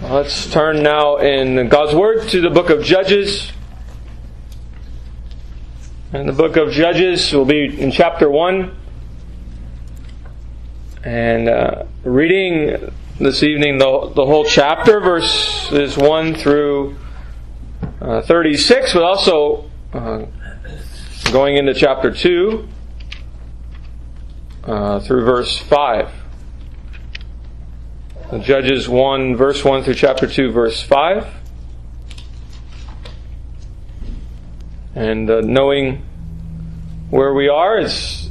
Let's turn now in God's Word to the book of Judges. And the book of Judges will be in chapter 1. And reading this evening the whole chapter, verses 1 through 36, but also going into chapter 2 through verse 5. Judges 1, verse 1 through chapter 2, verse 5. And knowing where we are, it's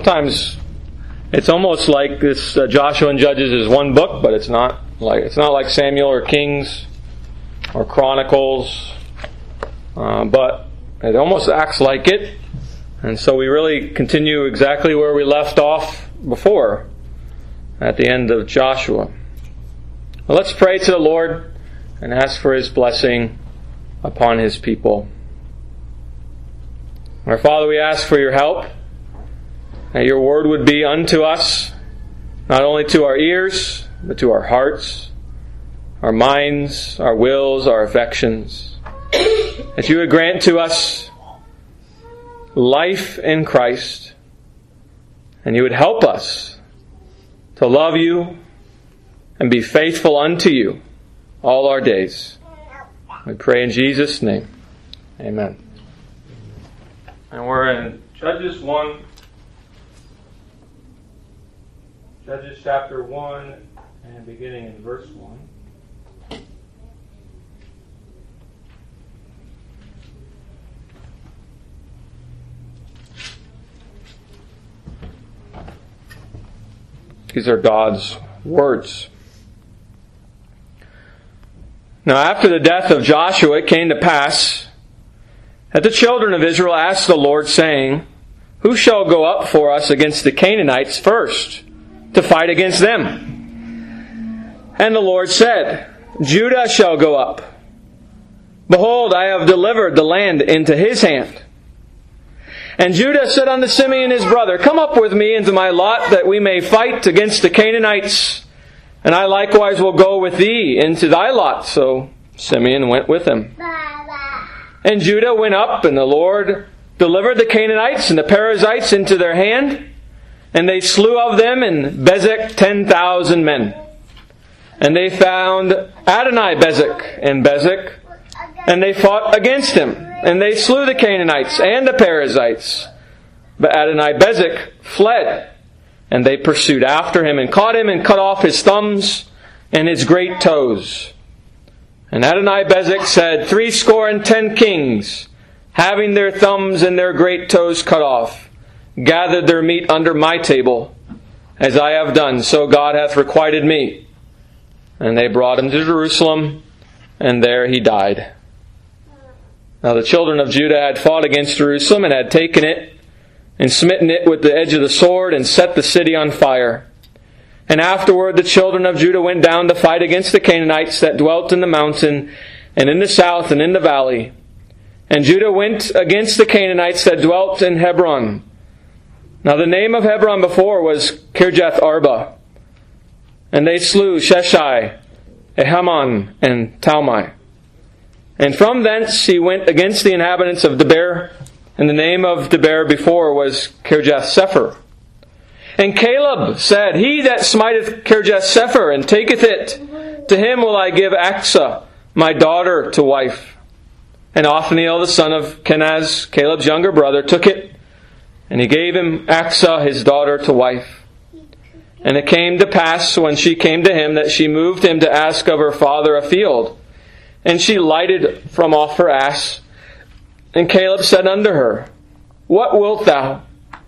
almost like this Joshua and Judges is one book, but it's not like Samuel or Kings or Chronicles, but it almost acts like it. And so we really continue exactly where we left off before, at the end of Joshua. Well, let's pray to the Lord and ask for His blessing upon His people. Our Father, we ask for your help, that your word would be unto us, not only to our ears, but to our hearts, our minds, our wills, our affections. That you would grant to us life in Christ, and you would help us to love you and be faithful unto you all our days. We pray in Jesus' name. Amen. And we're in Judges 1. Judges chapter 1 and beginning in verse 1. These are God's words. Now after the death of Joshua, it came to pass that the children of Israel asked the Lord, saying, Who shall go up for us against the Canaanites first, to fight against them? And the Lord said, Judah shall go up. Behold, I have delivered the land into his hand. And Judah said unto Simeon his brother, Come up with me into my lot, that we may fight against the Canaanites. And I likewise will go with thee into thy lot. So Simeon went with him. And Judah went up, and the Lord delivered the Canaanites and the Perizzites into their hand. And they slew of them in Bezek 10,000 men. And they found Adonai-Bezek in Bezek, and they fought against him. And they slew the Canaanites and the Perizzites. But Adonai-Bezek fled. And they pursued after him and caught him and cut off his thumbs and his great toes. And Adonai-Bezek said, 70 kings, having their thumbs and their great toes cut off, gathered their meat under my table, as I have done, so God hath requited me. And they brought him to Jerusalem, and there he died. Now the children of Judah had fought against Jerusalem, and had taken it, and smitten it with the edge of the sword, and set the city on fire. And afterward the children of Judah went down to fight against the Canaanites that dwelt in the mountain, and in the south, and in the valley. And Judah went against the Canaanites that dwelt in Hebron. Now the name of Hebron before was Kirjath Arba. And they slew Sheshai, Ahiman, and Talmai. And from thence he went against the inhabitants of Debir, and the name of Debir before was Kirjath-Sepher. And Caleb said, He that smiteth Kirjath-Sepher and taketh it, to him will I give Achsah, my daughter, to wife. And Othniel, the son of Kenaz, Caleb's younger brother, took it, and he gave him Achsah, his daughter, to wife. And it came to pass, when she came to him, that she moved him to ask of her father a field. And she lighted from off her ass. And Caleb said unto her, What wilt thou?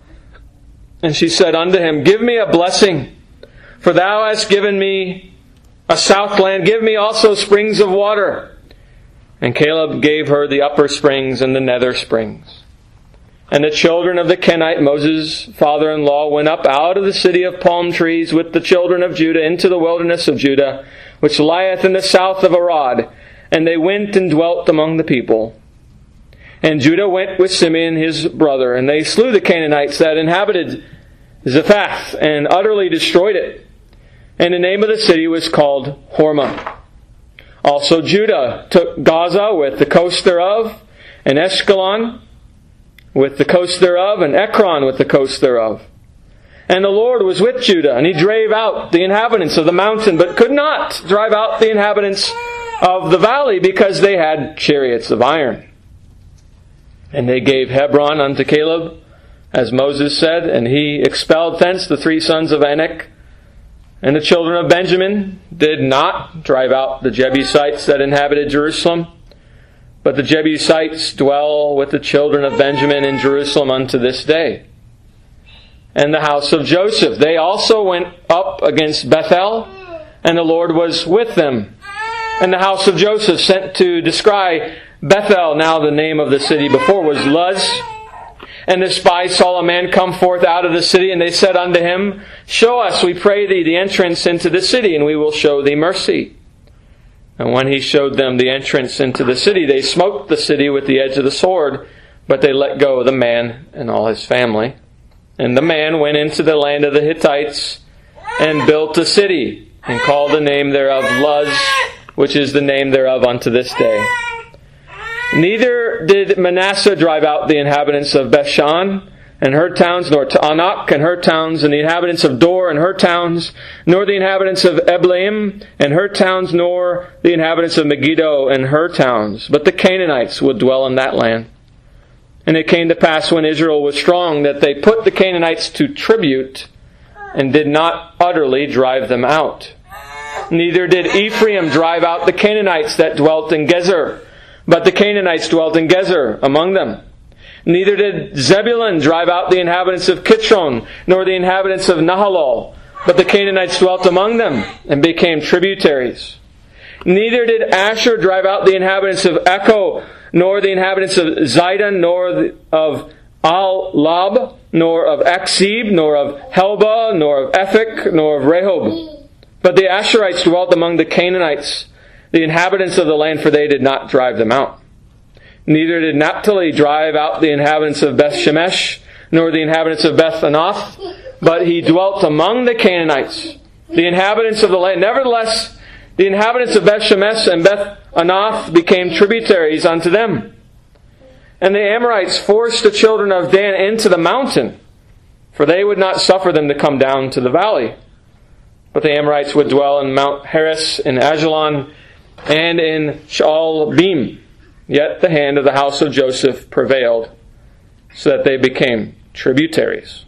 And she said unto him, Give me a blessing, for thou hast given me a southland. Give me also springs of water. And Caleb gave her the upper springs and the nether springs. And the children of the Kenite, Moses' father-in-law, went up out of the city of palm trees with the children of Judah into the wilderness of Judah, which lieth in the south of Arad. And they went and dwelt among the people. And Judah went with Simeon his brother, and they slew the Canaanites that inhabited Zephath, and utterly destroyed it. And the name of the city was called Hormah. Also Judah took Gaza with the coast thereof, and Ashkelon with the coast thereof, and Ekron with the coast thereof. And the Lord was with Judah, and he drave out the inhabitants of the mountain, but could not drive out the inhabitants of the valley, because they had chariots of iron. And they gave Hebron unto Caleb, as Moses said, and he expelled thence the 3 sons of Anak. And the children of Benjamin did not drive out the Jebusites that inhabited Jerusalem, but the Jebusites dwell with the children of Benjamin in Jerusalem unto this day. And the house of Joseph, they also went up against Bethel, and the Lord was with them. And the house of Joseph sent to descry Bethel, now the name of the city before was Luz. And the spies saw a man come forth out of the city, and they said unto him, Show us, we pray thee, the entrance into the city, and we will show thee mercy. And when he showed them the entrance into the city, they smote the city with the edge of the sword, but they let go of the man and all his family. And the man went into the land of the Hittites, and built a city, and called the name thereof Luz, which is the name thereof unto this day. Neither did Manasseh drive out the inhabitants of Bethshan and her towns, nor Taanach and her towns, and the inhabitants of Dor and her towns, nor the inhabitants of Eblaim and her towns, nor the inhabitants of Megiddo and her towns. But the Canaanites would dwell in that land. And it came to pass, when Israel was strong, that they put the Canaanites to tribute, and did not utterly drive them out. Neither did Ephraim drive out the Canaanites that dwelt in Gezer, but the Canaanites dwelt in Gezer among them. Neither did Zebulun drive out the inhabitants of Kitron, nor the inhabitants of Nahalol, but the Canaanites dwelt among them, and became tributaries. Neither did Asher drive out the inhabitants of Echo, nor the inhabitants of Zidon, nor of Al-Lab, nor of Aksib, nor of Helba, nor of Ephik, nor of Rehob. But the Asherites dwelt among the Canaanites, the inhabitants of the land, for they did not drive them out. Neither did Naphtali drive out the inhabitants of Beth Shemesh, nor the inhabitants of Beth Anath, but he dwelt among the Canaanites, the inhabitants of the land. Nevertheless, the inhabitants of Beth Shemesh and Beth Anath became tributaries unto them. And the Amorites forced the children of Dan into the mountain, for they would not suffer them to come down to the valley. But the Amorites would dwell in Mount Heres, in Ajalon, and in Shaalbim. Yet the hand of the house of Joseph prevailed, so that they became tributaries.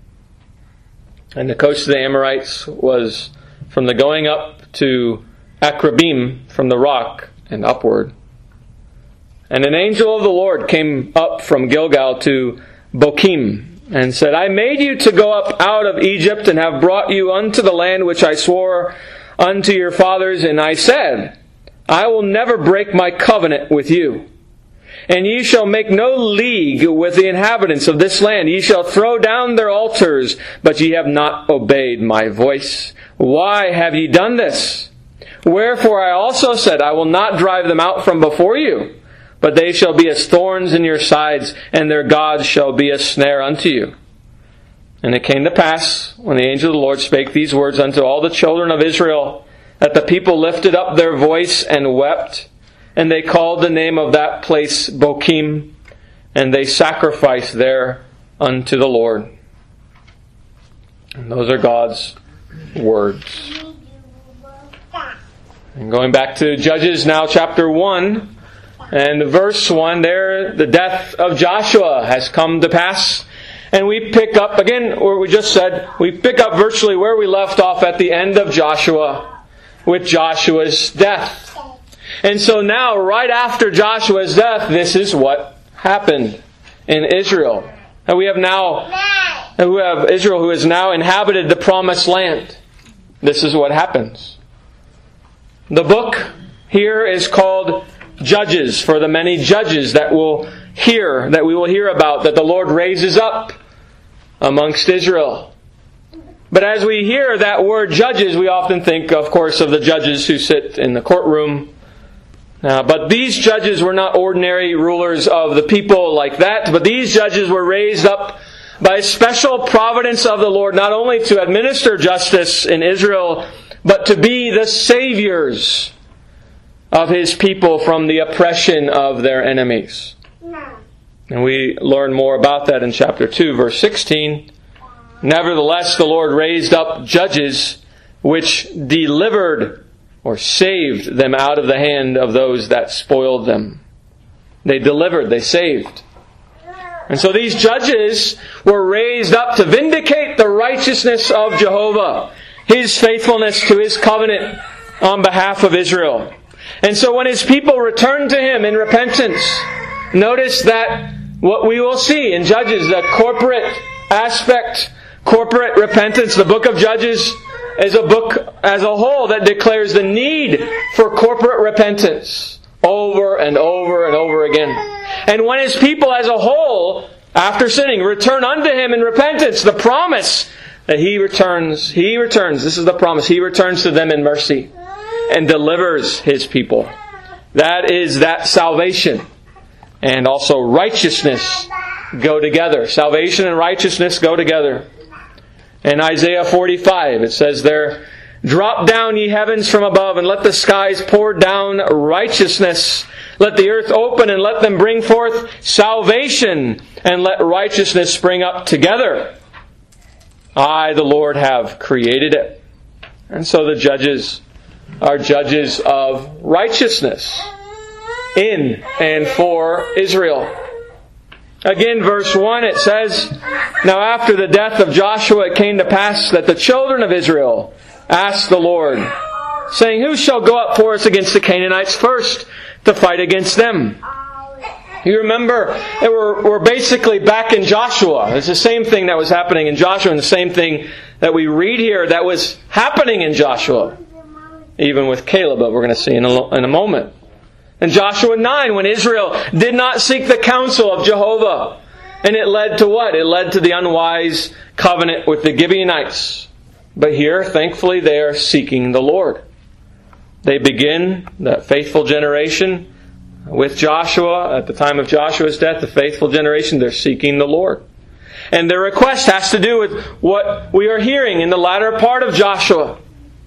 And the coast of the Amorites was from the going up to Akrabim, from the rock and upward. And an angel of the Lord came up from Gilgal to Bochim, and said, I made you to go up out of Egypt, and have brought you unto the land which I swore unto your fathers. And I said, I will never break my covenant with you. And ye shall make no league with the inhabitants of this land. Ye shall throw down their altars, but ye have not obeyed my voice. Why have ye done this? Wherefore I also said, I will not drive them out from before you, but they shall be as thorns in your sides, and their gods shall be a snare unto you. And it came to pass, when the angel of the Lord spake these words unto all the children of Israel, that the people lifted up their voice and wept, and they called the name of that place Bochim, and they sacrificed there unto the Lord. And those are God's words. And going back to Judges now, chapter 1, and verse 1, there the death of Joshua has come to pass. And we pick up, again, where we just said, we pick up virtually where we left off at the end of Joshua, with Joshua's death. And so now, right after Joshua's death, this is what happened in Israel. And we have Israel who has now inhabited the promised land. This is what happens. The book here is called Judges, for the many judges that we will hear about, that the Lord raises up amongst Israel. But as we hear that word judges, we often think, of course, of the judges who sit in the courtroom. But these judges were not ordinary rulers of the people like that, but these judges were raised up by a special providence of the Lord, not only to administer justice in Israel, but to be the saviors of His people from the oppression of their enemies. And we learn more about that in chapter 2, verse 16. Nevertheless, the Lord raised up judges which delivered or saved them out of the hand of those that spoiled them. They delivered, they saved. And so these judges were raised up to vindicate the righteousness of Jehovah, His faithfulness to His covenant on behalf of Israel. And so when His people returned to Him in repentance, notice that what we will see in Judges, the corporate aspect, corporate repentance. The book of Judges is a book as a whole that declares the need for corporate repentance over and over and over again. And when His people as a whole, after sinning, return unto Him in repentance, the promise that He returns, this is the promise, He returns to them in mercy and delivers His people. That is that salvation and also righteousness go together. Salvation and righteousness go together. In Isaiah 45, it says there, "Drop down, ye heavens, from above, and let the skies pour down righteousness. Let the earth open, and let them bring forth salvation, and let righteousness spring up together. I, the Lord, have created it." And so the judges are judges of righteousness in and for Israel. Again, verse 1, it says, "Now after the death of Joshua it came to pass that the children of Israel asked the Lord, saying, Who shall go up for us against the Canaanites first to fight against them?" You remember that we're basically back in Joshua. It's the same thing that was happening in Joshua and the same thing that we read here that was happening in Joshua. Even with Caleb, but we're going to see in a moment. In Joshua 9, when Israel did not seek the counsel of Jehovah, and it led to what? It led to the unwise covenant with the Gibeonites. But here, thankfully, they are seeking the Lord. They begin that faithful generation with Joshua. At the time of Joshua's death, the faithful generation, they're seeking the Lord. And their request has to do with what we are hearing in the latter part of Joshua,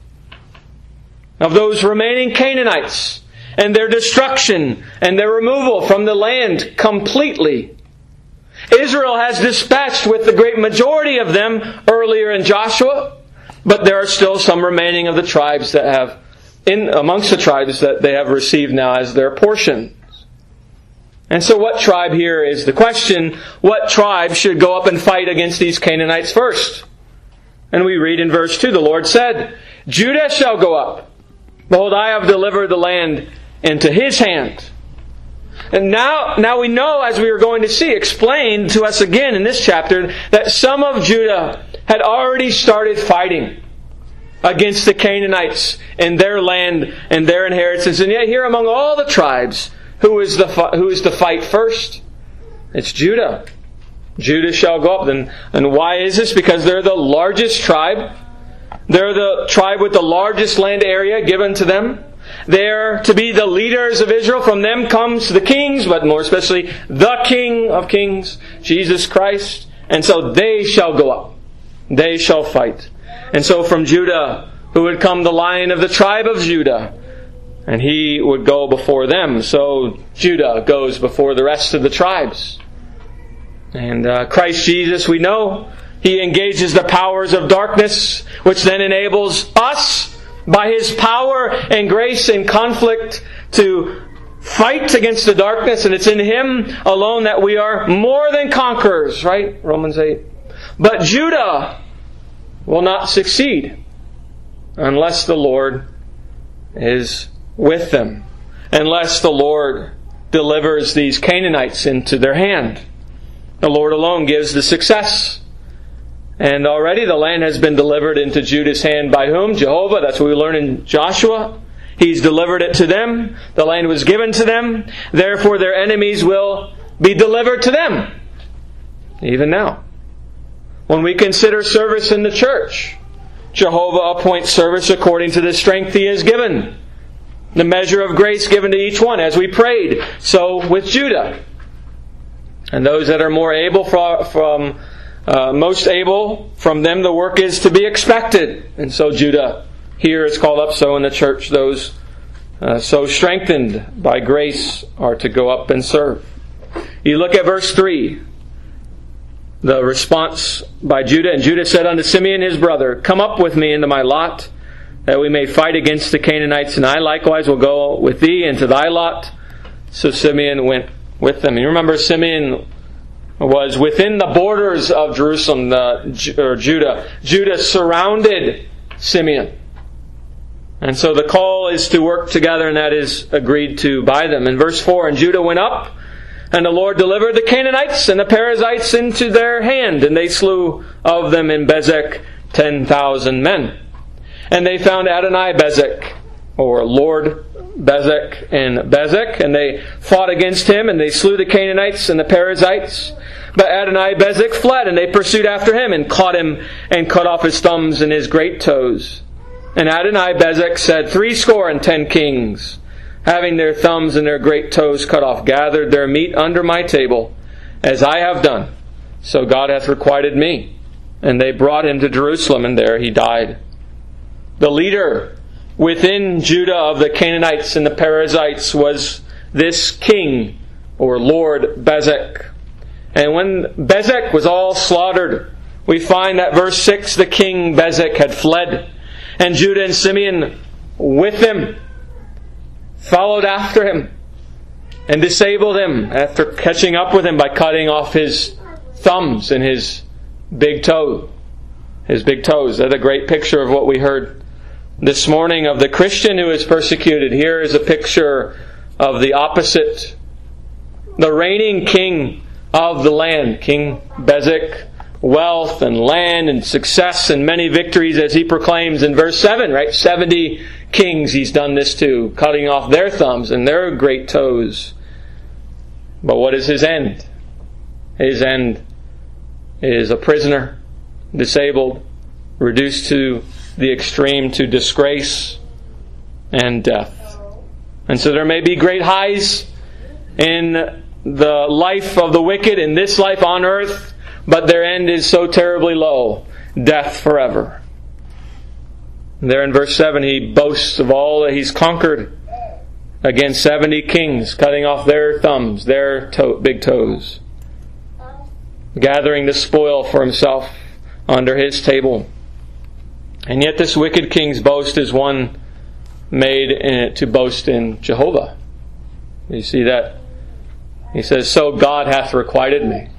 of those remaining Canaanites and their destruction and their removal from the land completely. Israel has dispatched with the great majority of them earlier in Joshua, but there are still some remaining of the tribes that have, amongst the tribes that they have received now as their portions. And so what tribe here is the question, what tribe should go up and fight against these Canaanites first? And we read in verse 2, the Lord said, "Judah shall go up. Behold, I have delivered the land into his hand." And now we know, as we are going to see, explained to us again in this chapter, that some of Judah had already started fighting against the Canaanites in their land and their inheritance. And yet here among all the tribes, who is to fight first? It's Judah. Judah shall go up. And why is this? Because they're the largest tribe. They're the tribe with the largest land area given to them. They're to be the leaders of Israel. From them comes the kings, but more especially the King of Kings, Jesus Christ. And so they shall go up. They shall fight. And so from Judah, who would come the Lion of the tribe of Judah, and he would go before them. So Judah goes before the rest of the tribes. And Christ Jesus, we know, He engages the powers of darkness, which then enables us, by His power and grace in conflict, to fight against the darkness. And it's in Him alone that we are more than conquerors, right? Romans 8. But Judah will not succeed unless the Lord is with them, unless the Lord delivers these Canaanites into their hand. The Lord alone gives the success. And already the land has been delivered into Judah's hand by whom? Jehovah. That's what we learn in Joshua. He's delivered it to them. The land was given to them. Therefore their enemies will be delivered to them. Even now. When we consider service in the church, Jehovah appoints service according to the strength He has given. The measure of grace given to each one, as we prayed. So with Judah. And those that are more able most able, from them the work is to be expected. And so Judah here is called up. So in the church, those so strengthened by grace, are to go up and serve. You look at verse 3. The response by Judah. And Judah said unto Simeon his brother, Come up with me into my lot, that we may fight against the Canaanites, and I likewise will go with thee into thy lot. So Simeon went with them. And you remember Simeon was within the borders of Jerusalem, Judah. Judah surrounded Simeon. And so the call is to work together, and that is agreed to by them. In verse 4, And Judah went up, and the Lord delivered the Canaanites and the Perizzites into their hand, and they slew of them in Bezek 10,000 men. And they found Adoni-Bezek, or Lord Bezek, in Bezek, and they fought against him, and they slew the Canaanites and the Perizzites. But Adoni-Bezek fled, and they pursued after him, and caught him, and cut off his thumbs and his great toes. And Adoni-Bezek said, 70 kings, having their thumbs and their great toes cut off, gathered their meat under my table, as I have done. So God hath requited me. And they brought him to Jerusalem, and there he died. The leader within Judah of the Canaanites and the Perizzites was this king, or Lord Bezek. And when Bezek was all slaughtered, we find that verse 6, the king Bezek had fled, and Judah and Simeon with him followed after him and disabled him after catching up with him by cutting off his thumbs and his big toe. His big toes. That's a great picture of what we heard this morning of the Christian who is persecuted. Here is a picture of the opposite. The reigning king of the land, King Bezek, wealth and land and success and many victories, as he proclaims in verse 7, right? 70 kings he's done this to, cutting off their thumbs and their great toes. But what is his end? His end is a prisoner, disabled, reduced to the extreme to disgrace and death. And so there may be great highs in the life of the wicked, in this life on earth, but their end is so terribly low, death forever. There in verse 7, he boasts of all that he's conquered against 70 kings, cutting off their thumbs, their big toes, gathering the spoil for himself under his table. And yet this wicked king's boast is one made to boast in Jehovah. You see that? He says, So God hath requited me.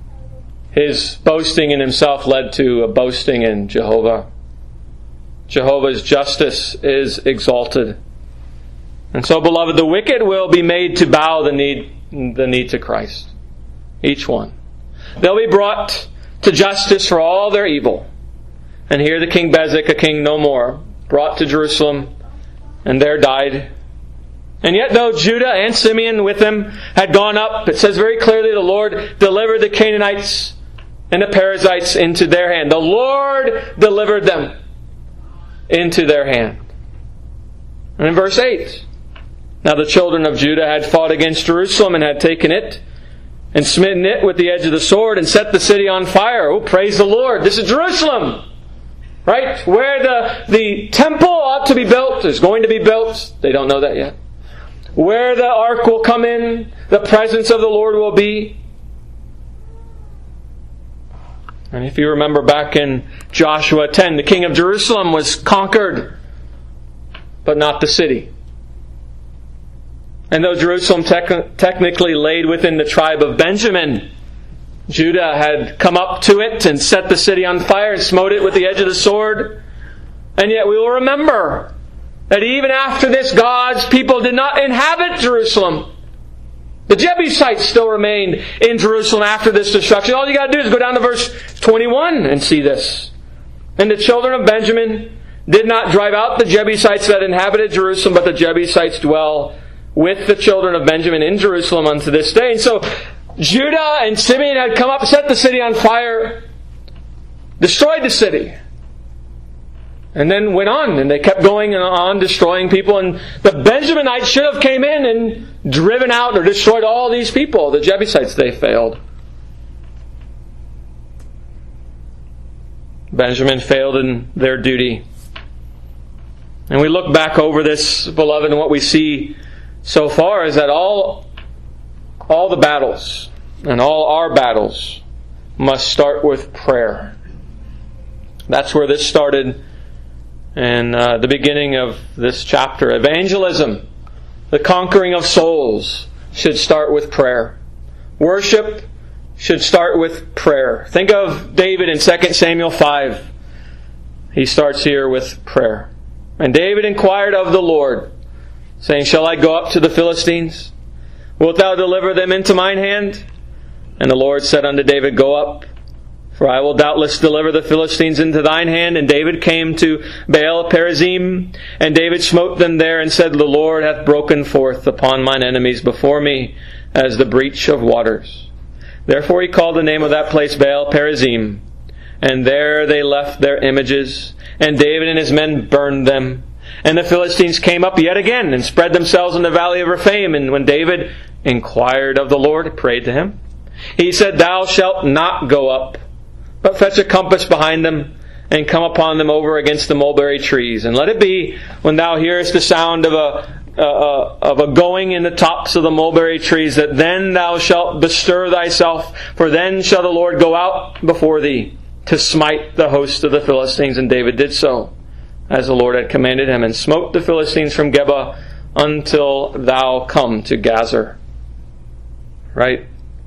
His boasting in himself led to a boasting in Jehovah. Jehovah's justice is exalted. And so, beloved, the wicked will be made to bow the knee to Christ. Each one. They'll be brought to justice for all their evil. And here the king Bezek, a king no more, brought to Jerusalem, and there died. And yet though Judah and Simeon with him had gone up, it says very clearly the Lord delivered the Canaanites and the Perizzites into their hand. The Lord delivered them into their hand. And in verse 8, Now the children of Judah had fought against Jerusalem and had taken it and smitten it with the edge of the sword and set the city on fire. Oh, praise the Lord. This is Jerusalem. Right? Where the temple ought to be built is going to be built. They don't know that yet. Where the ark will come in, the presence of the Lord will be. And if you remember back in Joshua 10, the king of Jerusalem was conquered, but not the city. And though Jerusalem technically laid within the tribe of Benjamin, Judah had come up to it and set the city on fire and smote it with the edge of the sword. And yet we will remember that even after this, God's people did not inhabit Jerusalem. The Jebusites still remained in Jerusalem after this destruction. All you got to do is go down to verse 21 and see this. And the children of Benjamin did not drive out the Jebusites that inhabited Jerusalem, but the Jebusites dwell with the children of Benjamin in Jerusalem unto this day. And so Judah and Simeon had come up, set the city on fire, destroyed the city, and then went on, and they kept going on destroying people. And the Benjaminites should have came in and driven out or destroyed all these people. The Jebusites, they failed. Benjamin failed in their duty. And we look back over this, beloved, and what we see so far is that all the battles and all our battles must start with prayer. That's where this started in the beginning of this chapter. Evangelism, the conquering of souls, should start with prayer. Worship should start with prayer. Think of David in 2 Samuel 5. He starts here with prayer. And David inquired of the Lord, saying, Shall I go up to the Philistines? Wilt thou deliver them into mine hand? And the Lord said unto David, Go up, for I will doubtless deliver the Philistines into thine hand. And David came to Baal Perazim, and David smote them there, and said, The Lord hath broken forth upon mine enemies before me as the breach of waters. Therefore he called the name of that place Baal Perazim. And there they left their images, and David and his men burned them. And the Philistines came up yet again, and spread themselves in the valley of Rephaim. And when David inquired of the Lord, prayed to him, he said, Thou shalt not go up, but fetch a compass behind them, and come upon them over against the mulberry trees. And let it be, when thou hearest the sound of a going in the tops of the mulberry trees, that then thou shalt bestir thyself, for then shall the Lord go out before thee to smite the host of the Philistines. And David did so, as the Lord had commanded him, and smote the Philistines from Geba until thou come to Gazer. Right?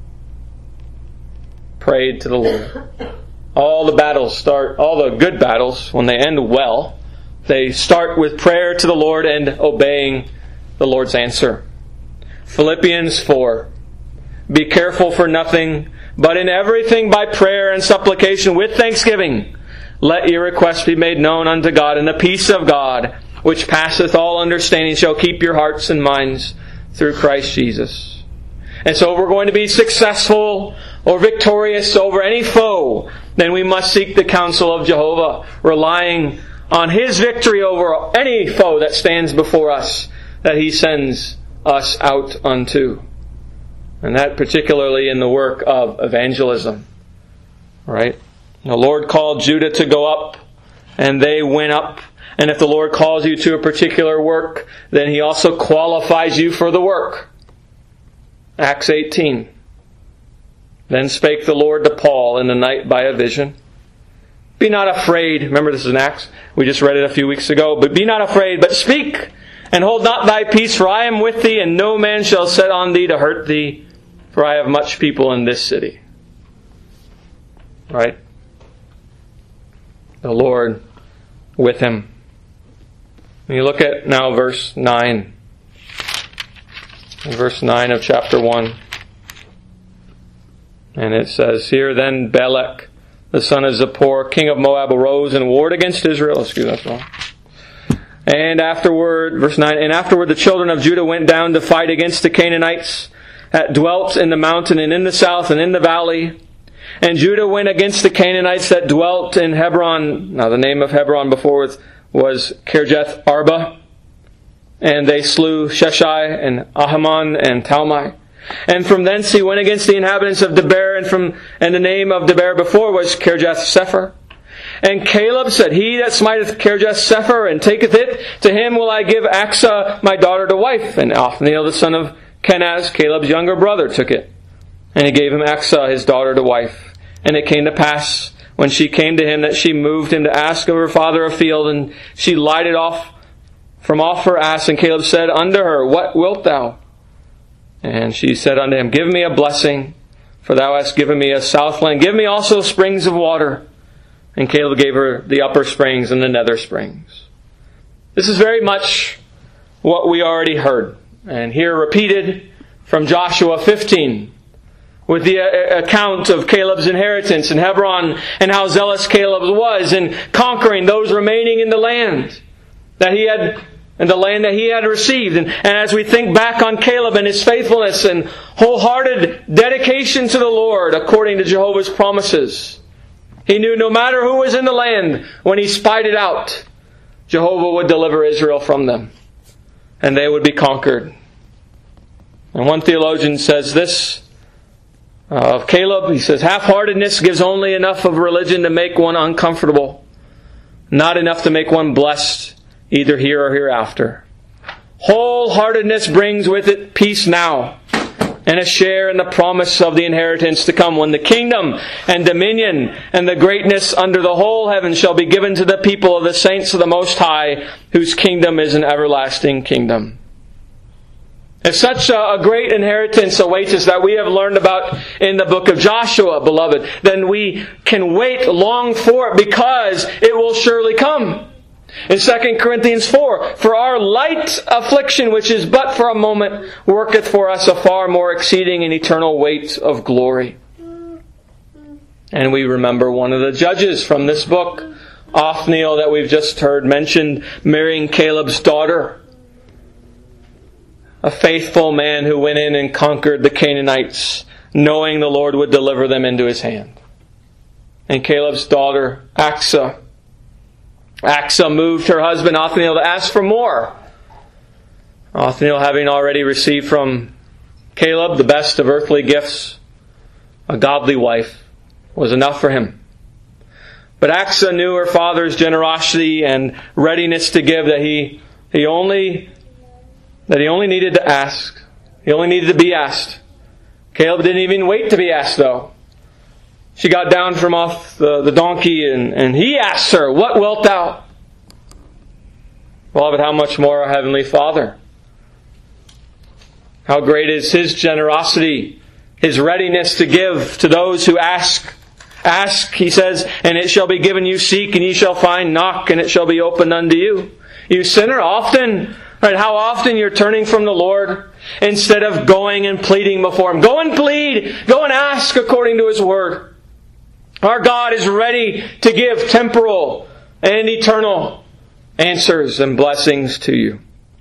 Prayed to the Lord. All the good battles, when they end well, they start with prayer to the Lord and obeying the Lord's answer. Philippians 4. Be careful for nothing, but in everything by prayer and supplication with thanksgiving, let your requests be made known unto God, and the peace of God, which passeth all understanding, shall keep your hearts and minds through Christ Jesus. And so if we're going to be successful or victorious over any foe, then we must seek the counsel of Jehovah, relying on His victory over any foe that stands before us, that He sends us out unto. And that particularly in the work of evangelism. Right? The Lord called Judah to go up, and they went up. And if the Lord calls you to a particular work, then He also qualifies you for the work. Acts 18. Then spake the Lord to Paul in the night by a vision. Be not afraid. Remember, this is in Acts. We just read it a few weeks ago. But be not afraid, but speak, and hold not thy peace, for I am with thee, and no man shall set on thee to hurt thee, for I have much people in this city. Right? The Lord with him. When you look at now verse 9. In verse 9 of chapter 1. And it says here, Then Balak, the son of Zippor, king of Moab, arose and warred against Israel. Excuse me, that's wrong. And afterward, verse 9, And afterward the children of Judah went down to fight against the Canaanites that dwelt in the mountain and in the south and in the valley. And Judah went against the Canaanites that dwelt in Hebron. Now the name of Hebron before was Kirjath Arba. And they slew Sheshai and Ahiman and Talmai. And from thence he went against the inhabitants of Debir, and the name of Debir before was Kirjath Sepher. And Caleb said, He that smiteth Kirjath Sepher and taketh it, to him will I give Achsah my daughter to wife. And Othniel the son of Kenaz, Caleb's younger brother, took it. And he gave him Achsah his daughter to wife. And it came to pass, when she came to him, that she moved him to ask of her father a field, and she lighted from off her ass. And Caleb said unto her, What wilt thou? And she said unto him, Give me a blessing, for thou hast given me a southland. Give me also springs of water. And Caleb gave her the upper springs and the nether springs. This is very much what we already heard. And here repeated from Joshua 15. With the account of Caleb's inheritance in Hebron, and how zealous Caleb was in conquering those remaining in the land that he had, and the land that he had received. And as we think back on Caleb and his faithfulness and wholehearted dedication to the Lord according to Jehovah's promises, he knew no matter who was in the land, when he spied it out, Jehovah would deliver Israel from them, and they would be conquered. And one theologian says this of Caleb, he says, half-heartedness gives only enough of religion to make one uncomfortable, not enough to make one blessed either here or hereafter. Wholeheartedness brings with it peace now, and a share in the promise of the inheritance to come, when the kingdom and dominion and the greatness under the whole heaven shall be given to the people of the saints of the Most High, whose kingdom is an everlasting kingdom. If such a great inheritance awaits us that we have learned about in the book of Joshua, beloved, then we can wait long for it, because it will surely come. In 2 Corinthians 4, for our light affliction, which is but for a moment, worketh for us a far more exceeding and eternal weight of glory. And we remember one of the judges from this book, Othniel, that we've just heard mentioned, marrying Caleb's daughter. A faithful man who went in and conquered the Canaanites, knowing the Lord would deliver them into his hand. And Caleb's daughter, Achsah moved her husband Othniel to ask for more. Othniel, having already received from Caleb the best of earthly gifts, a godly wife, was enough for him. But Achsah knew her father's generosity and readiness to give, that he only needed to ask. He only needed to be asked. Caleb didn't even wait to be asked, though. She got down from off the donkey, and he asked her, "What wilt thou?" Beloved, how much more our Heavenly Father? How great is His generosity, His readiness to give to those who ask. Ask, He says, and it shall be given you. Seek, and ye shall find. Knock, and it shall be opened unto you. You sinner, often, right? How often you're turning from the Lord instead of going and pleading before Him. Go and plead. Go and ask according to His Word. Our God is ready to give temporal and eternal answers and blessings to you.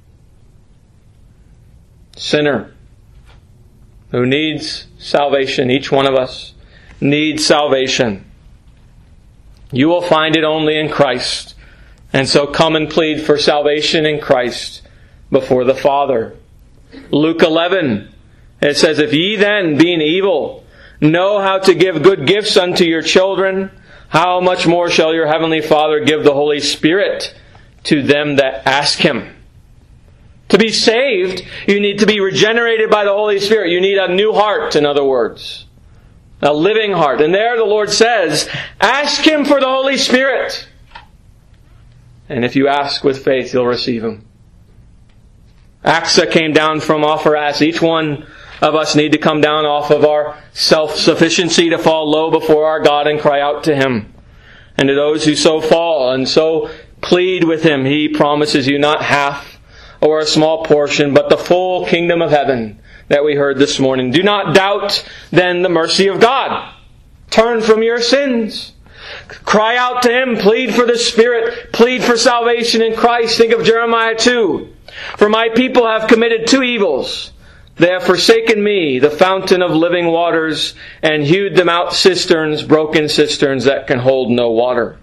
Sinner who needs salvation, each one of us needs salvation. You will find it only in Christ. And so come and plead for salvation in Christ before the Father. Luke 11, it says, if ye then, being evil, know how to give good gifts unto your children, how much more shall your heavenly Father give the Holy Spirit to them that ask Him? To be saved, you need to be regenerated by the Holy Spirit. You need a new heart, in other words. A living heart. And there the Lord says, ask Him for the Holy Spirit. And if you ask with faith, you'll receive Him. Achsah came down from off her ass. Each one of us need to come down off of our self-sufficiency to fall low before our God and cry out to Him. And to those who so fall and so plead with Him, He promises you not half or a small portion, but the full kingdom of heaven that we heard this morning. Do not doubt then the mercy of God. Turn from your sins. Cry out to Him. Plead for the Spirit. Plead for salvation in Christ. Think of Jeremiah 2. For my people have committed two evils. They have forsaken me, the fountain of living waters, and hewed them out cisterns, broken cisterns that can hold no water.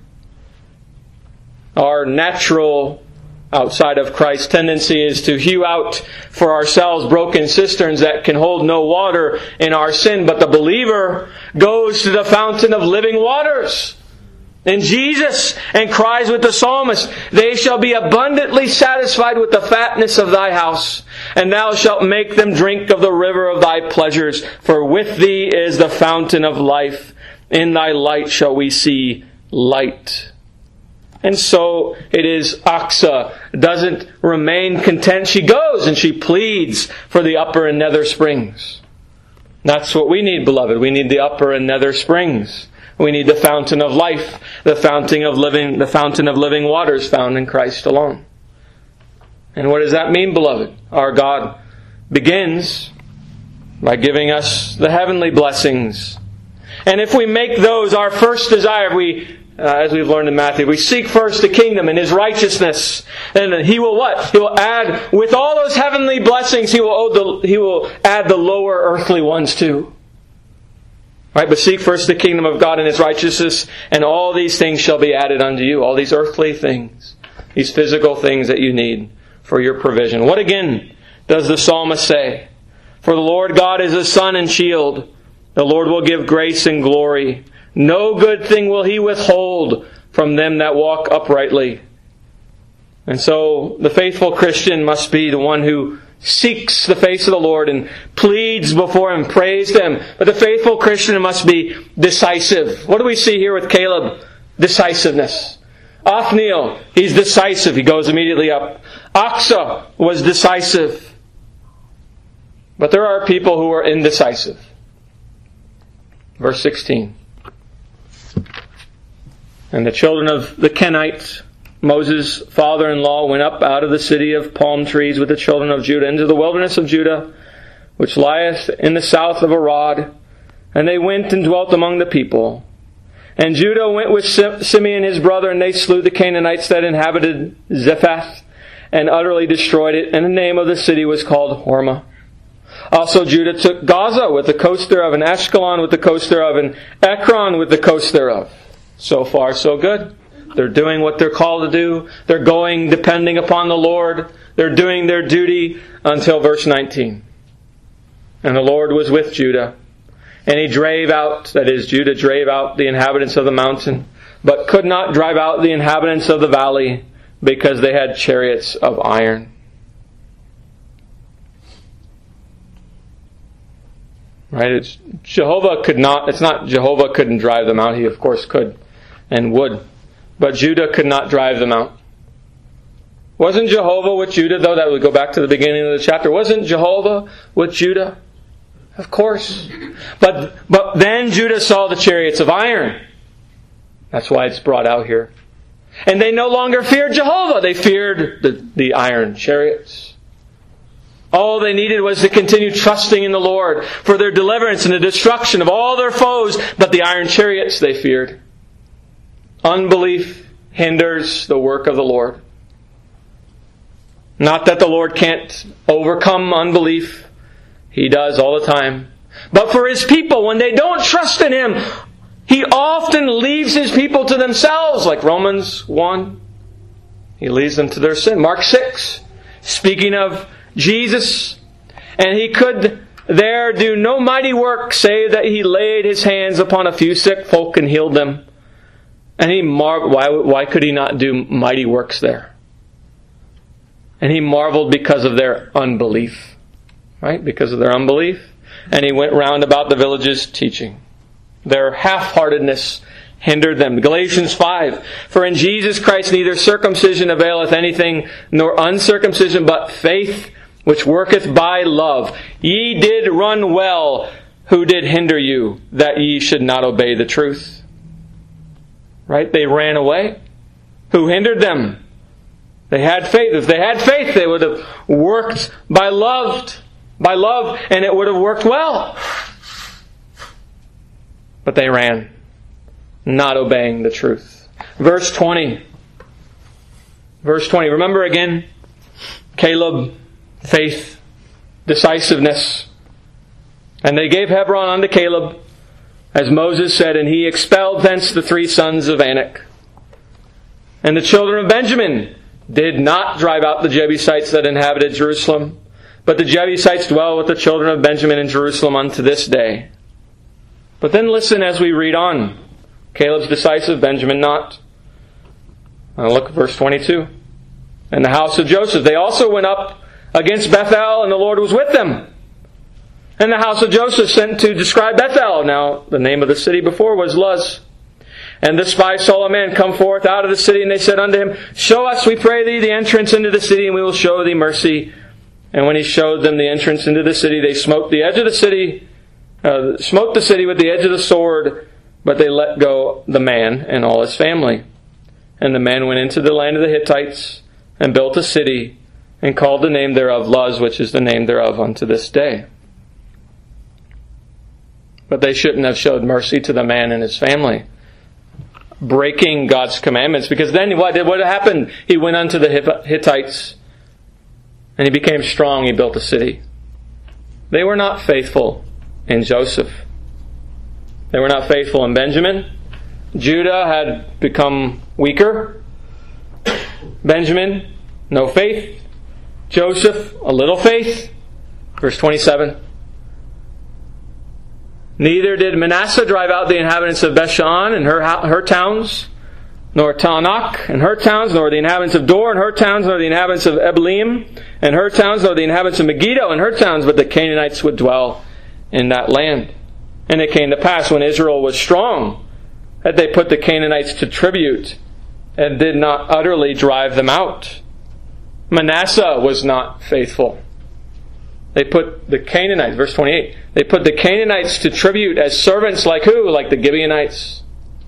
Our natural, outside of Christ's tendency is to hew out for ourselves broken cisterns that can hold no water in our sin. But the believer goes to the fountain of living waters in Jesus and cries with the psalmist, they shall be abundantly satisfied with the fatness of thy house, and thou shalt make them drink of the river of thy pleasures. For with thee is the fountain of life. In thy light shall we see light. And so it is Achsah doesn't remain content. She goes and she pleads for the upper and nether springs. That's what we need, beloved. We need the upper and nether springs. We need the fountain of life, the fountain of living waters found in Christ alone. And what does that mean, beloved? Our God begins by giving us the heavenly blessings. And if we make those our first desire, as we've learned in Matthew, we seek first the kingdom and His righteousness, and He will what? He will add, with all those heavenly blessings, He will add the lower earthly ones too. Right? But seek first the kingdom of God and His righteousness, and all these things shall be added unto you. All these earthly things, these physical things that you need for your provision. What again does the psalmist say? For the Lord God is a sun and shield. The Lord will give grace and glory. No good thing will He withhold from them that walk uprightly. And so the faithful Christian must be the one who seeks the face of the Lord and pleads before Him, prays to Him. But the faithful Christian must be decisive. What do we see here with Caleb? Decisiveness. Othniel, he's decisive. He goes immediately up. Achsah was decisive. But there are people who are indecisive. Verse 16. And the children of the Kenites, Moses' father-in-law, went up out of the city of palm trees with the children of Judah into the wilderness of Judah, which lieth in the south of Arad. And they went and dwelt among the people. And Judah went with Simeon his brother, and they slew the Canaanites that inhabited Zephath, and utterly destroyed it. And the name of the city was called Hormah. Also Judah took Gaza with the coast thereof, and Ashkelon with the coast thereof, and Ekron with the coast thereof. So far, so good. They're doing what they're called to do. They're going depending upon the Lord. They're doing their duty until verse 19. And the Lord was with Judah. And he drave out, that is, Judah drave out the inhabitants of the mountain, but could not drive out the inhabitants of the valley, because they had chariots of iron. Right? It's not Jehovah couldn't drive them out. He of course could and would. But Judah could not drive them out. Wasn't Jehovah with Judah, though? That would go back to the beginning of the chapter. Wasn't Jehovah with Judah? Of course. But then Judah saw the chariots of iron. That's why it's brought out here. And they no longer feared Jehovah. They feared the iron chariots. All they needed was to continue trusting in the Lord for their deliverance and the destruction of all their foes. But the iron chariots they feared. Unbelief hinders the work of the Lord. Not that the Lord can't overcome unbelief. He does all the time. But for His people, when they don't trust in Him, He often leaves His people to themselves, like Romans 1. He leaves them to their sin. Mark 6, speaking of Jesus, and He could there do no mighty work, save that He laid His hands upon a few sick folk and healed them. And He marveled. Why could He not do mighty works there? And He marveled because of their unbelief. Right? Because of their unbelief. And He went round about the villages teaching. Their half-heartedness hindered them. Galatians 5. For in Jesus Christ neither circumcision availeth anything, nor uncircumcision, but faith which worketh by love. Ye did run well, who did hinder you, that ye should not obey the truth. Right? They ran away. Who hindered them? They had faith. If they had faith, they would have worked by love, and it would have worked well. But they ran, not obeying the truth. Verse 20. Remember again, Caleb, faith, decisiveness. And they gave Hebron unto Caleb, as Moses said, and he expelled thence the 3 sons of Anak. And the children of Benjamin did not drive out the Jebusites that inhabited Jerusalem, but the Jebusites dwell with the children of Benjamin in Jerusalem unto this day. But then listen as we read on. Caleb's decisive, Benjamin not. Now look at verse 22. And the house of Joseph, they also went up against Bethel, and the Lord was with them. And the house of Joseph sent to describe Bethel. Now, the name of the city before was Luz. And the spies saw a man come forth out of the city, and they said unto him, Show us, we pray thee, the entrance into the city, and we will show thee mercy. And when he showed them the entrance into the city, they smote the edge of the city, smote the city with the edge of the sword, but they let go the man and all his family. And the man went into the land of the Hittites, and built a city, and called the name thereof Luz, which is the name thereof unto this day. But they shouldn't have showed mercy to the man and his family, breaking God's commandments, because then what happened? He went unto the Hittites, and he became strong. He built a city. They were not faithful in Joseph. They were not faithful in Benjamin. Judah had become weaker. Benjamin, no faith. Joseph, a little faith. Verse 27. Neither did Manasseh drive out the inhabitants of Bethshan and her towns, nor Taanach and her towns, nor the inhabitants of Dor and her towns, nor the inhabitants of Ebelim and her towns, nor the inhabitants of Megiddo and her towns, but the Canaanites would dwell in that land. And it came to pass, when Israel was strong, that they put the Canaanites to tribute and did not utterly drive them out. Manasseh was not faithful. They put the Canaanites, verse 28, they put the Canaanites to tribute as servants like who? Like the Gibeonites.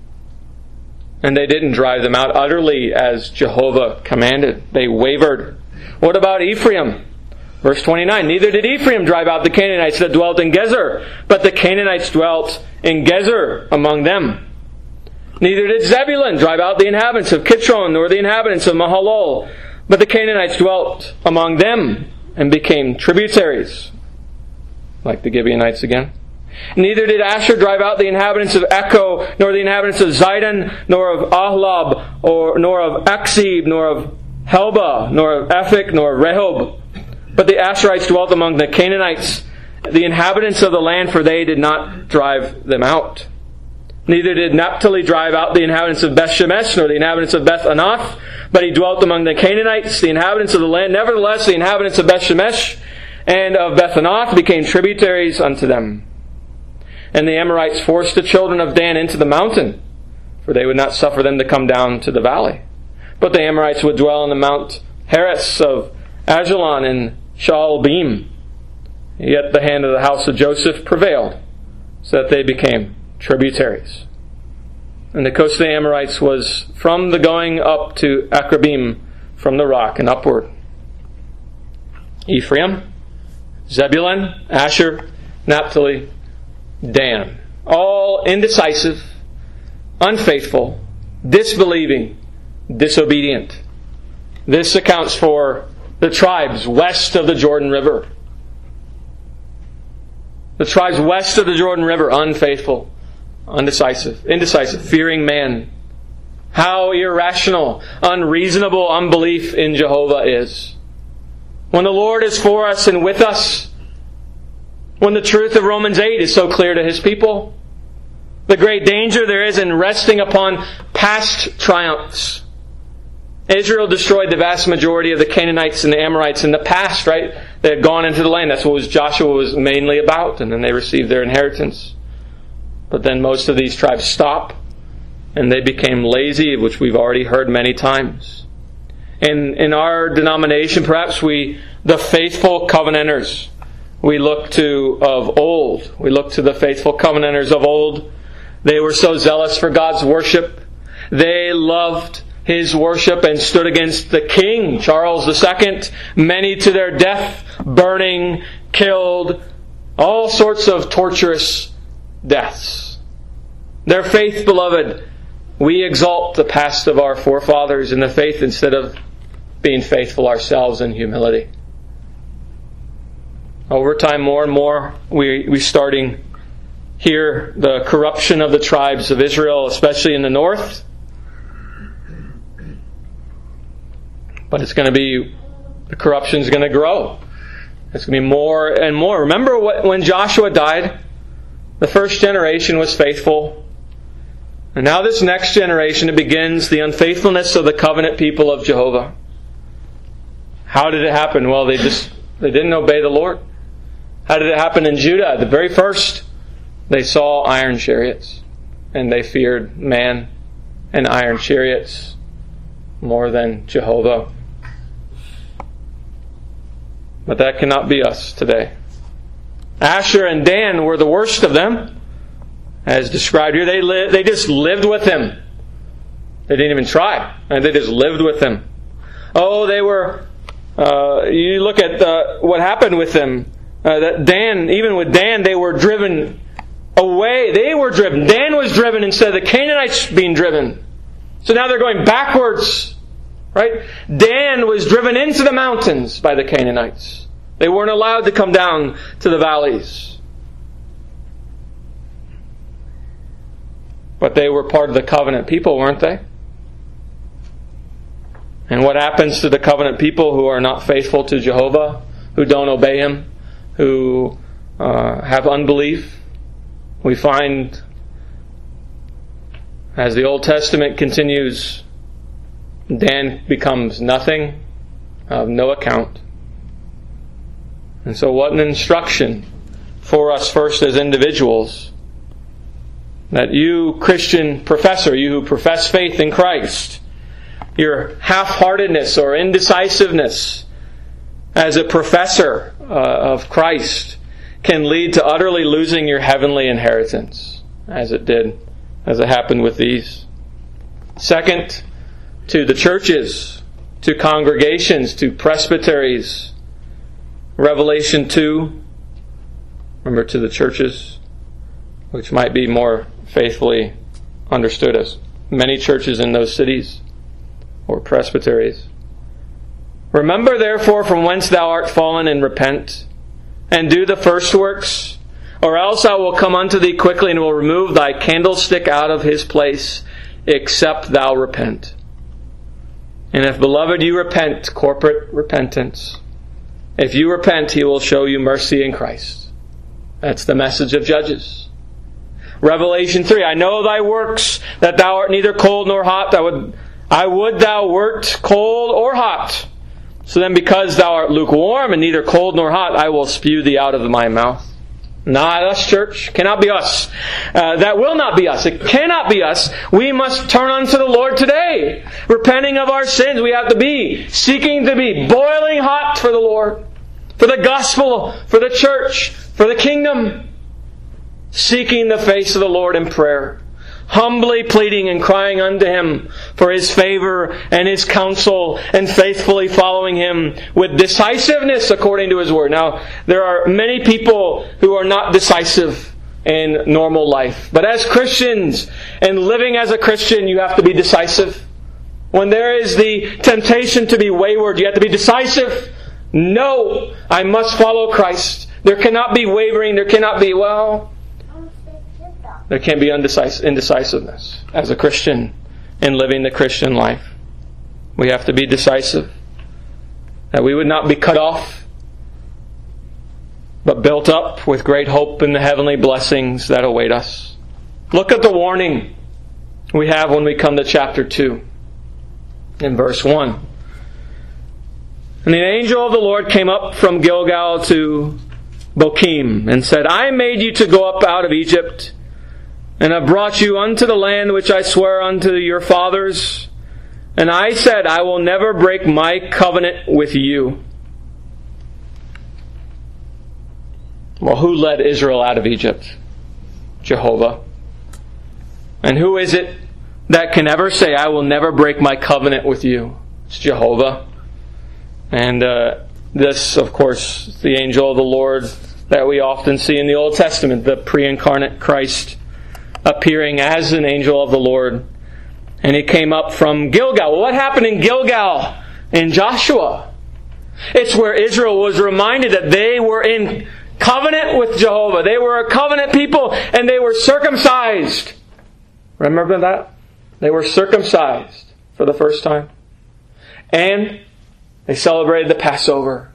And they didn't drive them out utterly as Jehovah commanded. They wavered. What about Ephraim? Verse 29, neither did Ephraim drive out the Canaanites that dwelt in Gezer, but the Canaanites dwelt in Gezer among them. Neither did Zebulun drive out the inhabitants of Kitron, nor the inhabitants of Mahalol, but the Canaanites dwelt among them and became tributaries, like the Gibeonites again. Neither did Asher drive out the inhabitants of Echo, nor the inhabitants of Zidon, nor of Ahlab, nor of Akzib, nor of Helba, nor of Ephik, nor of Rehob. But the Asherites dwelt among the Canaanites, the inhabitants of the land, for they did not drive them out. Neither did Naphtali drive out the inhabitants of Beth Shemesh, nor the inhabitants of Beth Anath, but he dwelt among the Canaanites, the inhabitants of the land. Nevertheless, the inhabitants of Beth Shemesh and of Beth Anath became tributaries unto them. And the Amorites forced the children of Dan into the mountain, for they would not suffer them to come down to the valley. But the Amorites would dwell on the Mount Heres of Ajalon and Shaalbim. Yet the hand of the house of Joseph prevailed, so that they became tributaries. And the coast of the Amorites was from the going up to Akrabim, from the rock and upward. Ephraim, Zebulun, Asher, Naphtali, Dan. All indecisive, unfaithful, disbelieving, disobedient. This accounts for the tribes west of the Jordan River. The tribes west of the Jordan River, unfaithful, indecisive, fearing man. How irrational, unreasonable unbelief in Jehovah is. When the Lord is for us and with us, when the truth of Romans 8 is so clear to His people, the great danger there is in resting upon past triumphs. Israel destroyed the vast majority of the Canaanites and the Amorites in the past, right? They had gone into the land. That's what Joshua was mainly about. And then they received their inheritance. But then most of these tribes stopped. And they became lazy, which we've already heard many times. In our denomination, perhaps the faithful covenanters, we look to of old. We look to the faithful covenanters of old. They were so zealous for God's worship. They loved His worship and stood against the king, Charles II, many to their death, burning, killed, all sorts of torturous deaths. Their faith, beloved, we exalt the past of our forefathers in the faith instead of being faithful ourselves in humility. Over time, more and more, we starting hear the corruption of the tribes of Israel, especially in the north. But it's going to be, the corruption is going to grow. It's going to be more and more. Remember when Joshua died? The first generation was faithful. And now this next generation, it begins the unfaithfulness of the covenant people of Jehovah. How did it happen? Well, they didn't obey the Lord. How did it happen in Judah? The very first, they saw iron chariots. And they feared man and iron chariots more than Jehovah. But that cannot be us today. Asher and Dan were the worst of them, as described here. They just lived with him. They didn't even try, and they just lived with him. Oh, they were. You look at what happened with them. That Dan, even with Dan, they were driven away. They were driven. Dan was driven instead of the Canaanites being driven. So now they're going backwards. Right? Dan was driven into the mountains by the Canaanites. They weren't allowed to come down to the valleys. But they were part of the covenant people, weren't they? And what happens to the covenant people who are not faithful to Jehovah, who don't obey Him, who have unbelief? We find As the Old Testament continues, Dan becomes nothing, of no account. And so what an instruction for us first as individuals, that you, Christian professor, you who profess faith in Christ, your half-heartedness or indecisiveness as a professor of Christ can lead to utterly losing your heavenly inheritance, as it happened with these. Second, to the churches, to congregations, to presbyteries. Revelation 2, remember, to the churches, which might be more faithfully understood as many churches in those cities, or presbyteries. Remember therefore from whence thou art fallen, and repent, and do the first works, or else I will come unto thee quickly, and will remove thy candlestick out of his place, except thou repent. And if, beloved, you repent, corporate repentance, if you repent, He will show you mercy in Christ. That's the message of Judges. Revelation 3, I know thy works, that thou art neither cold nor hot. I would thou wert cold or hot. So then, because thou art lukewarm and neither cold nor hot, I will spew thee out of my mouth. Not us, church. Cannot be us. That will not be us. It cannot be us. We must turn unto the Lord today. Repenting of our sins. We have to be seeking to be boiling hot for the Lord, for the gospel, for the church, for the kingdom. Seeking the face of the Lord in prayer. Humbly pleading and crying unto Him for His favor and His counsel, and faithfully following Him with decisiveness according to His Word. Now, there are many people who are not decisive in normal life. But as Christians, and living as a Christian, you have to be decisive. When there is the temptation to be wayward, you have to be decisive. No, I must follow Christ. There cannot be wavering. There cannot be, there can be indecisiveness as a Christian in living the Christian life. We have to be decisive, that we would not be cut off, but built up with great hope in the heavenly blessings that await us. Look at the warning we have when we come to chapter 2 in verse 1. And the angel of the Lord came up from Gilgal to Bochim and said, I made you to go up out of Egypt, and I brought you unto the land which I swear unto your fathers. And I said, I will never break my covenant with you. Well, who led Israel out of Egypt? Jehovah. And who is it that can ever say, I will never break my covenant with you? It's Jehovah. And this, of course, the angel of the Lord that we often see in the Old Testament, the pre-incarnate Christ, appearing as an angel of the Lord. And he came up from Gilgal. Well, what happened in Gilgal in Joshua? It's where Israel was reminded that they were in covenant with Jehovah. They were a covenant people, and they were circumcised. Remember that? They were circumcised for the first time. And they celebrated the Passover.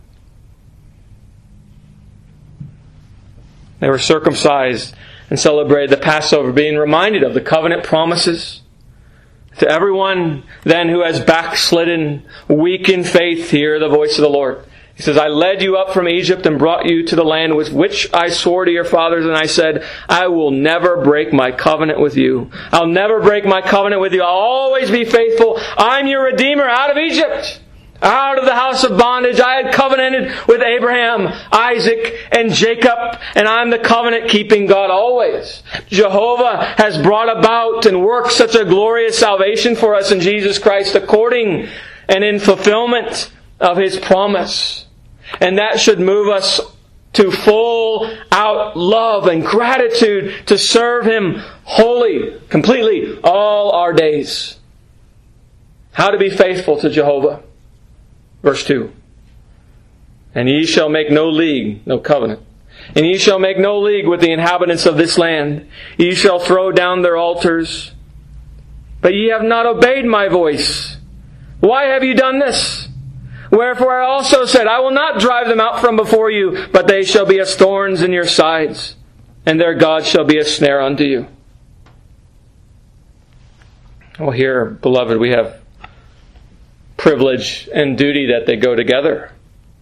They were circumcised and celebrated the Passover, being reminded of the covenant promises. To everyone then who has backslidden, weak in faith, hear the voice of the Lord. He says, I led you up from Egypt and brought you to the land with which I swore to your fathers, and I said, I will never break my covenant with you. I'll never break my covenant with you. I'll always be faithful. I'm your Redeemer out of Egypt. Out of the house of bondage, I had covenanted with Abraham, Isaac, and Jacob, and I'm the covenant-keeping God always. Jehovah has brought about and worked such a glorious salvation for us in Jesus Christ according and in fulfillment of His promise. And that should move us to full-out love and gratitude to serve Him wholly, completely, all our days. How to be faithful to Jehovah. Verse 2. And ye shall make no league, no covenant. And ye shall make no league with the inhabitants of this land. Ye shall throw down their altars. But ye have not obeyed my voice. Why have you done this? Wherefore I also said, I will not drive them out from before you, but they shall be as thorns in your sides, and their God shall be a snare unto you. Well, here, beloved, we have privilege and duty that they go together.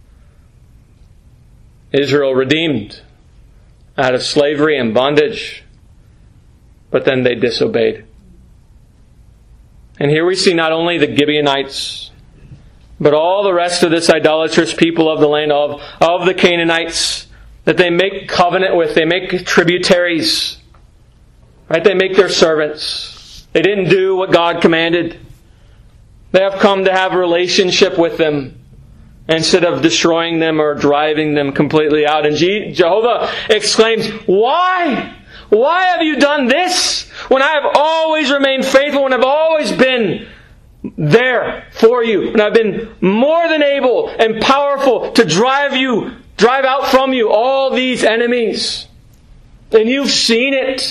Israel redeemed out of slavery and bondage, but then they disobeyed. And here we see not only the Gibeonites, but all the rest of this idolatrous people of the land of the Canaanites that they make covenant with. They make tributaries. Right? They make their servants. They didn't do what God commanded. They have come to have a relationship with them instead of destroying them or driving them completely out. And Jehovah exclaims, "Why? Why have you done this? When I have always remained faithful, when I've always been there for you, when I've been more than able and powerful to drive out from you all these enemies. And you've seen it.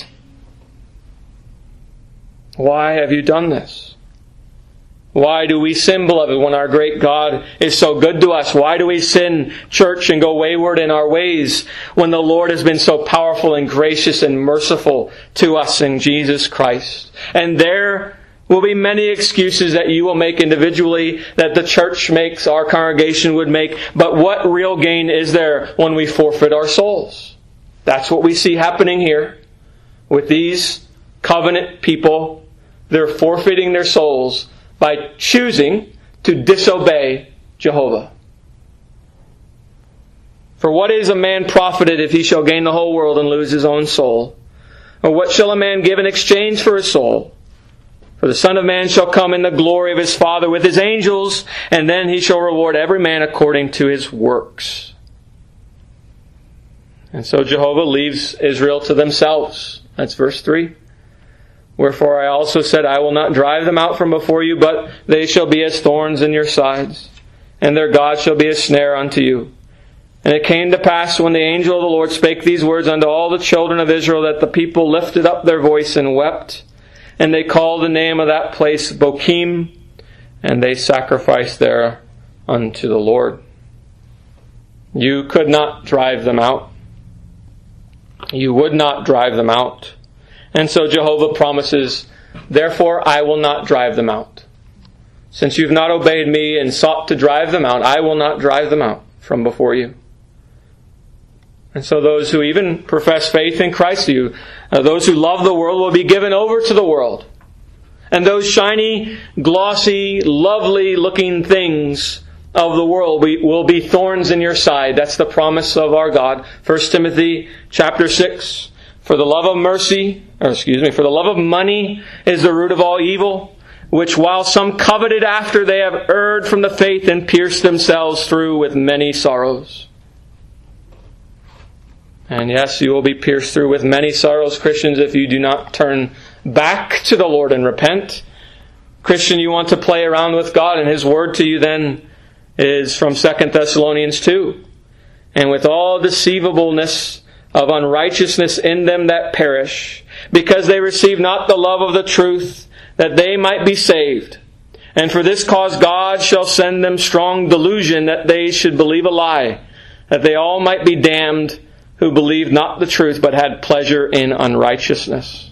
Why have you done this? Why do we sin, beloved, when our great God is so good to us? Why do we sin, church, and go wayward in our ways when the Lord has been so powerful and gracious and merciful to us in Jesus Christ? And there will be many excuses that you will make individually, that the church makes, our congregation would make. But what real gain is there when we forfeit our souls? That's what we see happening here with these covenant people. They're forfeiting their souls by choosing to disobey Jehovah. For what is a man profited if he shall gain the whole world and lose his own soul? Or what shall a man give in exchange for his soul? For the Son of Man shall come in the glory of his Father with his angels, and then he shall reward every man according to his works. And so Jehovah leaves Israel to themselves. That's verse 3. Wherefore I also said, I will not drive them out from before you, but they shall be as thorns in your sides, and their God shall be a snare unto you. And it came to pass, when the angel of the Lord spake these words unto all the children of Israel, that the people lifted up their voice and wept, and they called the name of that place Bochim, and they sacrificed there unto the Lord. You could not drive them out. You would not drive them out. And so Jehovah promises, therefore I will not drive them out. Since you've not obeyed me and sought to drive them out, I will not drive them out from before you. And so those who even profess faith in Christ, those who love the world, will be given over to the world. And those shiny, glossy, lovely looking things of the world will be thorns in your side. That's the promise of our God. 1 Timothy chapter 6. For the love of money is the root of all evil, which while some coveted after, they have erred from the faith and pierced themselves through with many sorrows. And yes, you will be pierced through with many sorrows, Christians, if you do not turn back to the Lord and repent. Christian, you want to play around with God, and His word to you then is from 2 Thessalonians 2. And with all deceivableness of unrighteousness in them that perish, because they receive not the love of the truth, that they might be saved. And for this cause God shall send them strong delusion, that they should believe a lie, that they all might be damned, who believed not the truth, but had pleasure in unrighteousness.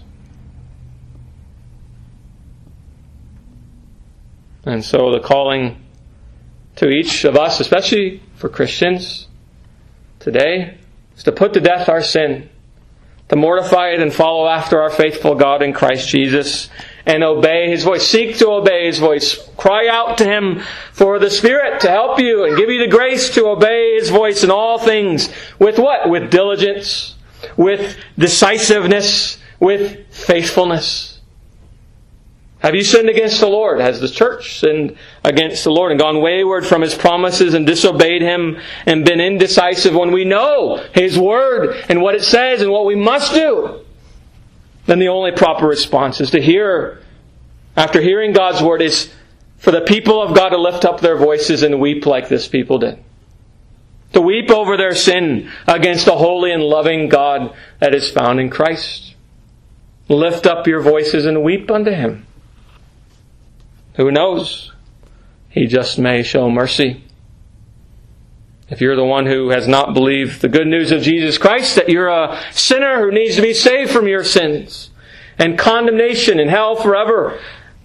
And so the calling to each of us, especially for Christians today, is to put to death our sin, to mortify it and follow after our faithful God in Christ Jesus, and obey His voice. Seek to obey His voice. Cry out to Him for the Spirit to help you and give you the grace to obey His voice in all things. With what? With diligence, with decisiveness, with faithfulness. Have you sinned against the Lord? Has the church sinned against the Lord and gone wayward from His promises and disobeyed Him and been indecisive when we know His Word and what it says and what we must do? Then the only proper response is to hear, after hearing God's Word, is for the people of God to lift up their voices and weep like this people did. To weep over their sin against the holy and loving God that is found in Christ. Lift up your voices and weep unto Him. Who knows? He just may show mercy. If you're the one who has not believed the good news of Jesus Christ, that you're a sinner who needs to be saved from your sins and condemnation and hell forever,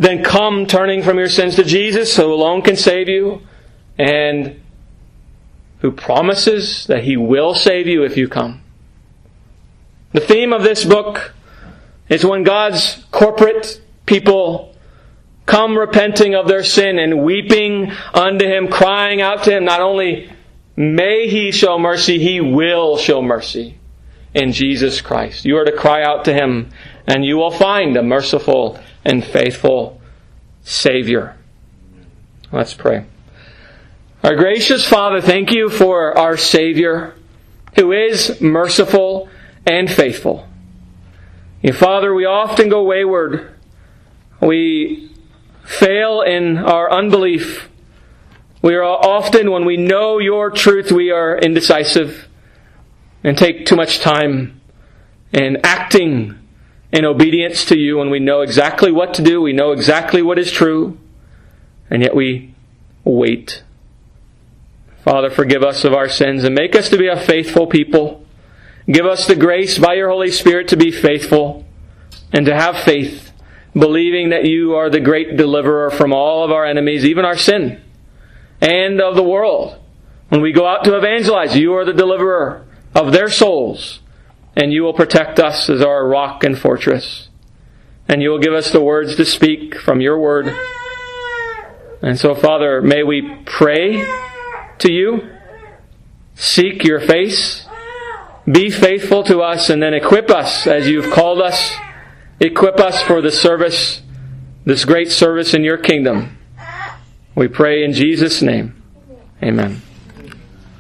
then come turning from your sins to Jesus, who alone can save you, and who promises that He will save you if you come. The theme of this book is when God's corporate people come repenting of their sin and weeping unto Him, crying out to Him, not only may He show mercy, He will show mercy in Jesus Christ. You are to cry out to Him, and you will find a merciful and faithful Savior. Let's pray. Our gracious Father, thank You for our Savior, who is merciful and faithful. Father, we often go wayward. We fail in our unbelief. We are often, when we know Your truth, we are indecisive and take too much time in acting in obedience to You when we know exactly what to do, we know exactly what is true, and yet we wait. Father, forgive us of our sins and make us to be a faithful people. Give us the grace by Your Holy Spirit to be faithful and to have faith, believing that You are the great deliverer from all of our enemies, even our sin, and of the world. When we go out to evangelize, You are the deliverer of their souls, and You will protect us as our rock and fortress. And You will give us the words to speak from Your word. And so, Father, may we pray to You, seek Your face, be faithful to us, and then equip us as You've called us. Equip us for the service, this great service in Your kingdom. We pray in Jesus' name. Amen.